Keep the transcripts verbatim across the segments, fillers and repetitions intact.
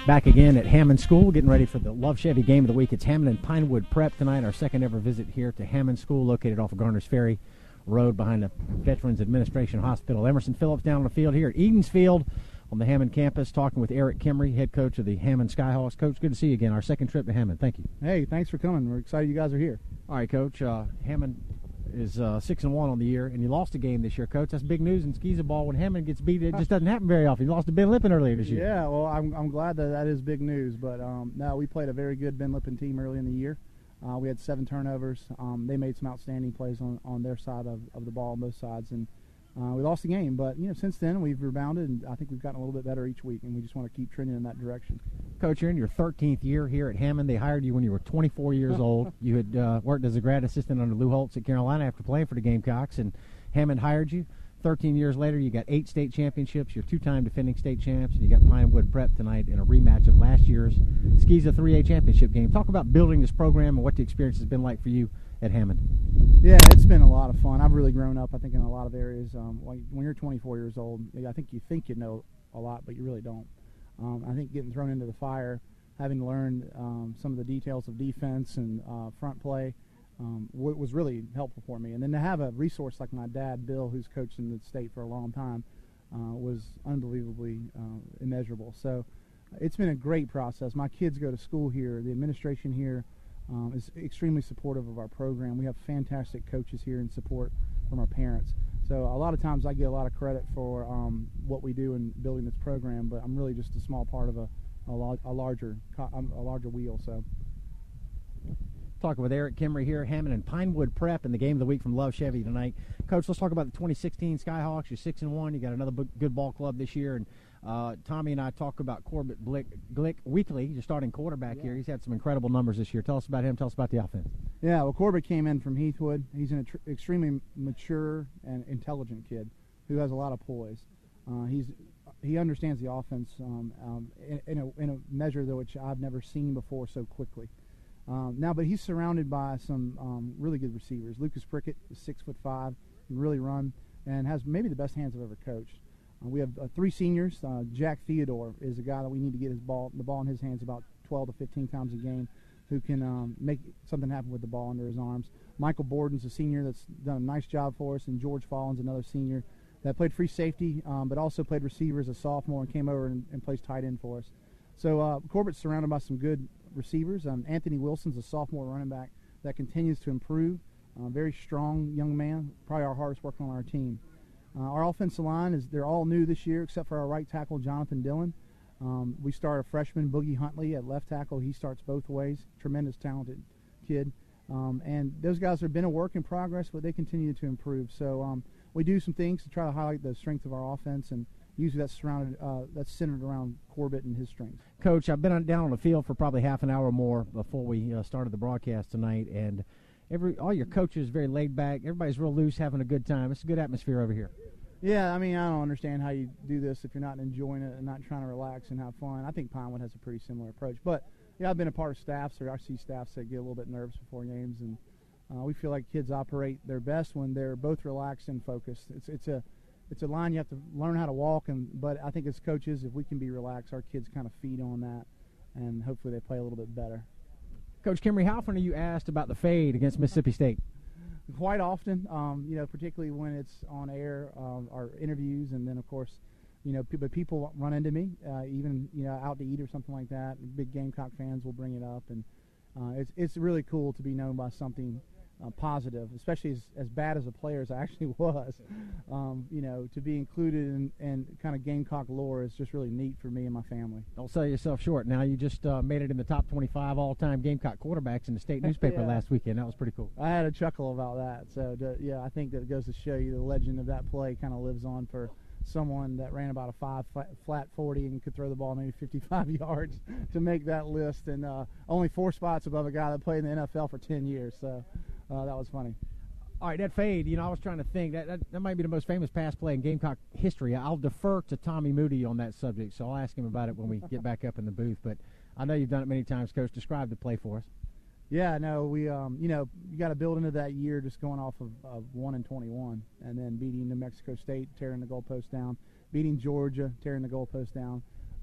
Back again at Hammond School, getting ready for the Love Chevy Game of the Week. It's Hammond and Pinewood Prep tonight, our second ever visit here to Hammond School, located off of Garner's Ferry Road behind the Veterans Administration Hospital. Emerson Phillips down on the field here at Edens Field on the Hammond campus, talking with Eric Kimry, head coach of the Hammond Skyhawks. Coach, good to see you again. Our second trip to Hammond. Thank you. Hey, thanks for coming. We're excited you guys are here. All right, Coach. Uh, Hammond is uh, six and one on the year, and you lost a game this year, Coach. That's big news in Skeeza ball. When Hammond gets beat, it just doesn't happen very often. You lost to Ben Lippen earlier this year. Yeah, well, I'm I'm glad that that is big news. But um, no, we played a very good Ben Lippen team early in the year. Uh, we had seven turnovers. Um, they made some outstanding plays on, on their side of, of the ball on both sides, and uh, we lost the game. But you know, since then we've rebounded, and I think we've gotten a little bit better each week, and we just want to keep trending in that direction. Coach, you're in your thirteenth year here at Hammond. They hired you when you were twenty-four years old. You had uh, worked as a grad assistant under Lou Holtz at Carolina after playing for the Gamecocks, and Hammond hired you. thirteen years later, you got eight state championships. You're two-time defending state champs, and you got Pinewood Prep tonight in a rematch of last year's Skeeza three A championship game. Talk about building this program and what the experience has been like for you at Hammond. Yeah, it's been a lot of fun. I've really grown up, I think, in a lot of areas. Um, like when you're twenty-four years old, I think you think you know a lot, but you really don't. Um, I think getting thrown into the fire, having learned um, some of the details of defense and uh, front play um, w was really helpful for me. And then to have a resource like my dad, Bill, who's coached in the state for a long time, uh, was unbelievably uh, immeasurable. So it's been a great process. My kids go to school here. The administration here um, is extremely supportive of our program. We have fantastic coaches here and support from our parents. So a lot of times I get a lot of credit for um, what we do in building this program, but I'm really just a small part of a, a, la a larger a larger wheel. So, talking with Eric Kimry here, Hammond and Pinewood Prep in the Game of the Week from Love Chevy tonight. Coach, let's talk about the twenty sixteen Skyhawks. You're six and one. You got another good ball club this year, and uh, Tommy and I talk about Corbett Glick, Glick weekly. You're starting quarterback yeah. here. He's had some incredible numbers this year. Tell us about him. Tell us about the offense. Yeah, well, Corbett came in from Heathwood. He's an extremely mature and intelligent kid who has a lot of poise. Uh, he's he understands the offense um, um, in, in, a, in a measure that which I've never seen before so quickly. Um, now, but he's surrounded by some um, really good receivers. Lucas Prickett is six foot five, can really run, and has maybe the best hands I've ever coached. Uh, we have uh, three seniors. Uh, Jack Theodore is a guy that we need to get his ball, the ball in his hands about twelve to fifteen times a game, who can um, make something happen with the ball under his arms. Michael Borden's a senior that's done a nice job for us, and George Follin's another senior that played free safety, um, but also played receiver as a sophomore and came over and, and plays tight end for us. So uh, Corbett's surrounded by some good receivers. Um, Anthony Wilson's a sophomore running back that continues to improve. Uh, very strong young man, probably our hardest worker on our team. Uh, our offensive line is they're all new this year except for our right tackle, Jonathan Dillon. Um, we start a freshman, Boogie Huntley, at left tackle. He starts both ways. Tremendous, talented kid. Um, and those guys have been a work in progress, but they continue to improve. So um, we do some things to try to highlight the strength of our offense, and usually that's surrounded, uh, that's centered around Corbett and his strengths. Coach, I've been on, down on the field for probably half an hour more before we uh, started the broadcast tonight, and every all your coaches very laid back. Everybody's real loose, having a good time. It's a good atmosphere over here. Yeah, I mean, I don't understand how you do this if you're not enjoying it and not trying to relax and have fun. I think Pinewood has a pretty similar approach. But, yeah, I've been a part of staffs, or I see staffs that get a little bit nervous before games, and uh, we feel like kids operate their best when they're both relaxed and focused. It's it's a it's a line you have to learn how to walk, and but I think as coaches, if we can be relaxed, our kids kind of feed on that, and hopefully they play a little bit better. Coach Kimry, how often are you asked about the fade against Mississippi State? Quite often, um, you know, particularly when it's on air, um, our interviews, and then of course, you know, but people run into me, uh, even you know, out to eat or something like that. Big Gamecock fans will bring it up, and uh, it's it's really cool to be known by something uh, positive, especially as, as bad as a player as I actually was. Um, you know, to be included in, in kind of Gamecock lore is just really neat for me and my family. Don't sell yourself short. Now you just uh, made it in the top twenty-five all-time Gamecock quarterbacks in the state newspaper yeah. last weekend. That was pretty cool. I had a chuckle about that. So to, yeah, I think that it goes to show you the legend of that play kind of lives on for someone that ran about a five flat forty and could throw the ball maybe fifty-five yards to make that list, and uh, only four spots above a guy that played in the N F L for ten years. So uh, that was funny. All right, that fade, you know, I was trying to think. That, that that might be the most famous pass play in Gamecock history. I'll defer to Tommy Moody on that subject, so I'll ask him about it when we get back up in the booth. But I know you've done it many times, Coach. Describe the play for us. Yeah, no, we, um, you know, you got to build into that year just going off of, of one and twenty-one, and then beating New Mexico State, tearing the goalpost down, beating Georgia, tearing the goalpost down.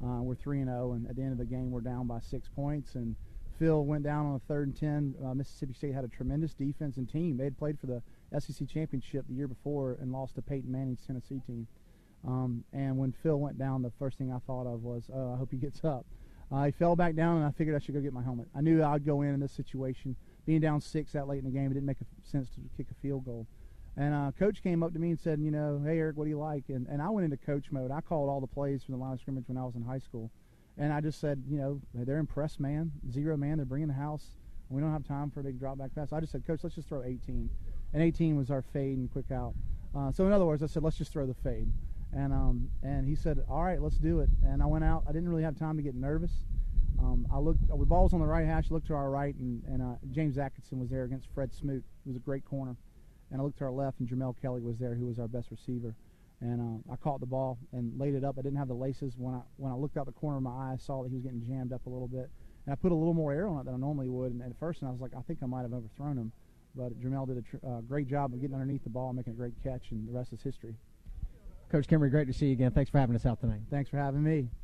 Uh, we're three and zero, and at the end of the game, we're down by six points. And Phil went down on a third and ten. Uh, Mississippi State had a tremendous defense and team. They had played for the S E C championship the year before and lost to Peyton Manning's Tennessee team. Um, and when Phil went down, the first thing I thought of was, oh, I hope he gets up. Uh, he fell back down, and I figured I should go get my helmet. I knew I'd go in in this situation. Being down six that late in the game, it didn't make a sense to kick a field goal. And uh, Coach came up to me and said, you know, hey, Eric, what do you like? And, and I went into coach mode. I called all the plays from the line of scrimmage when I was in high school. And I just said, you know, they're in press man, zero man. They're bringing the house. We don't have time for a big drop back pass. I just said, Coach, let's just throw eighteen. And eighteen was our fade and quick out. Uh, so in other words, I said, let's just throw the fade. And um, and he said, all right, let's do it. And I went out. I didn't really have time to get nervous. Um, I looked. The ball was on the right hash. Looked to our right, and, and uh, James Atkinson was there against Fred Smoot, who was a great corner. And I looked to our left, and Jamel Kelly was there, who was our best receiver. And uh, I caught the ball and laid it up. I didn't have the laces. When I when I looked out the corner of my eye, I saw that he was getting jammed up a little bit. And I put a little more air on it than I normally would. And at first, and I was like, I think I might have overthrown him. But Jamel did a tr- uh, great job of getting underneath the ball and making a great catch, and the rest is history. Coach Kimmery, great to see you again. Thanks for having us out tonight. Thanks for having me.